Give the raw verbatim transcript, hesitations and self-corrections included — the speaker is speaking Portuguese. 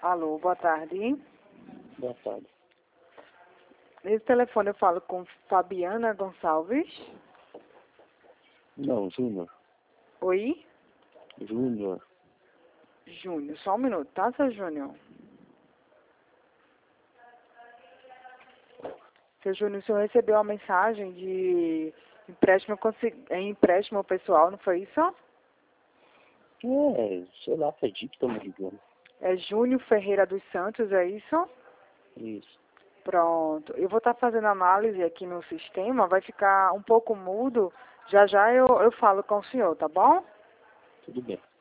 Alô, boa tarde. Boa tarde. Nesse telefone eu falo com Fabiana Gonçalves. Não, Júnior. Oi? Júnior. Júnior, só um minuto, tá, seu Júnior? Seu Júnior, o senhor recebeu uma mensagem de empréstimo, consi- é, empréstimo pessoal, não foi isso? É, sei lá, pedi que estão me ligando. É Júnior Ferreira dos Santos, é isso? Isso. Pronto. Eu vou estar fazendo análise aqui no sistema, vai ficar um pouco mudo. Já já eu, eu falo com o senhor, tá bom? Tudo bem.